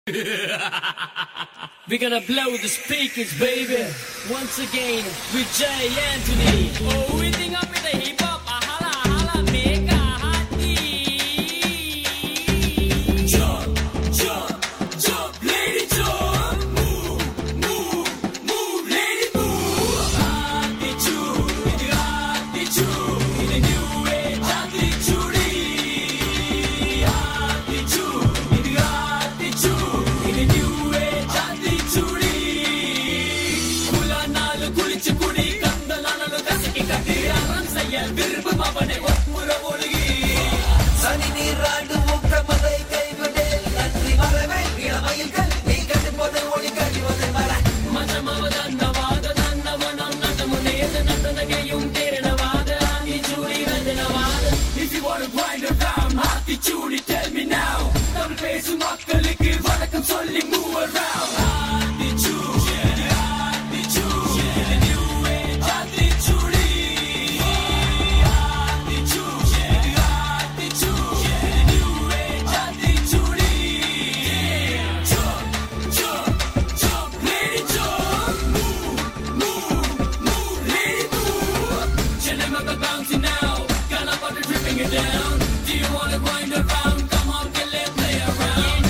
We're gonna blow the speakers, baby. Once again with Jay Anthony. Oh, we think up with the hip hop. Ahala, ahala, mega hotty. Jump, jump, jump, lady jump. Move, move, move, lady move. Attitude, attitude, in a new age attitude. Attitude, attitude, in a new age attitude. குலானாலு குளிச்சு குடி கந்தலானாலு கசக்கி கட்டி அறம் செய்ய விரும்பும் அவனை ஒப்புற ஒழுகி சனி நீராண்டு ஊக்கமதை கைவிடே நன்றி மரவே இளமயில்கள் நீ கண்டு போதை ஒளி கழிவதை மர மஜமவதன்னவாத நன்னவனம் நட்டமுனேத நட்டனகையும் தேரணவாத Aathichoodi ரஞ்சனவாத If you wanna grind around Aathichoodi tell me now Tamil பேசும் மக்களுக்கு வணக்கம் சொல்லி move around Aathichoodi Aathichoodi new age Aathichoodi Aathichoodi Aathichoodi new age Aathichoodi jump jump jump lady jump move move move lady move Chinamaga bouncing now got up on the dripping it down do you wanna grind around come on get let play around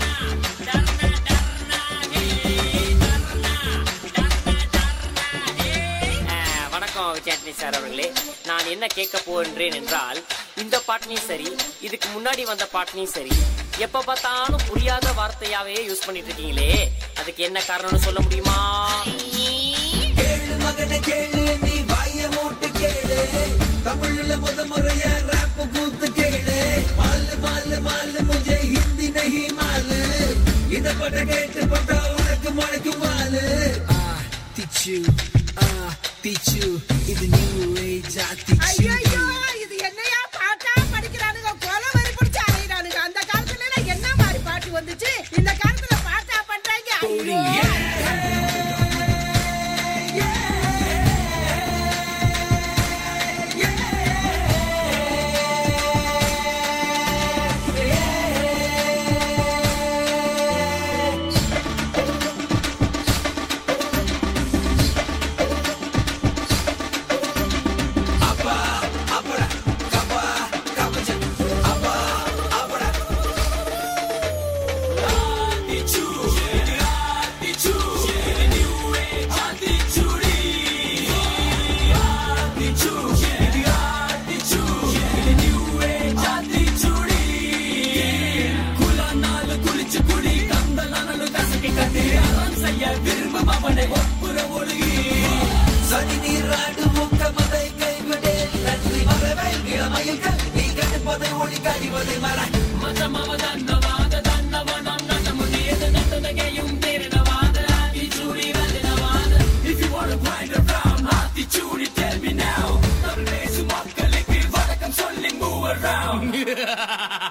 வணக்கம் Vijayandi sir அவர்களே. நான் என்ன கேட்க போகின்றேன் என்றால், இந்த பாட்டினையும் சரி, இதுக்கு முன்னாடி வந்த பாட்டினையும் சரி, எப்ப பார்த்தாலும் புரியாத வார்த்தையாவே யூஸ் பண்ணிட்டு இருக்கீங்களே, அதுக்கு என்ன காரணம்னு சொல்ல முடியுமா? கேளு மகனை கேளு நீ வாய மூட்டு கேளு தமிழ்ல முத முறைய ரேப் கூத்து கேளு மாலு மாலு மாலு முझे हिंदी नहीं मालू இத பட்ட கேட்டு பட்டா உனக்கு முளைக்கும் மாலு திச்சு திச்சு இது நியூ ஏஜ் திச்சு ஐயோ இது என்னையா பாட்டா படிக்கிறானுங்க கொலை வரி பிடிச்சு அலையறானுங்க அந்த காலத்துல என்ன மாதிரி பாட்டு வந்துச்சு இந்த காலத்துல பாட்டா பண்றாங்க ஐயோ சனி நீராண்டு ஊக்கமதை கைவிடே நன்றி மரவே இளமயில்கள் நீ கண்டு போதை ஒளி கழிவதை மர மஜமவதன்னவாத நன்னவனம் நட்டமுனேத நட்டனகையும் தேரணவாத Aathichoodi ரஞ்சனவாத If you wanna grind around Aathichoodi tell me now Tamil பேசும் மக்களுக்கு வணக்கம் சொல்லி move around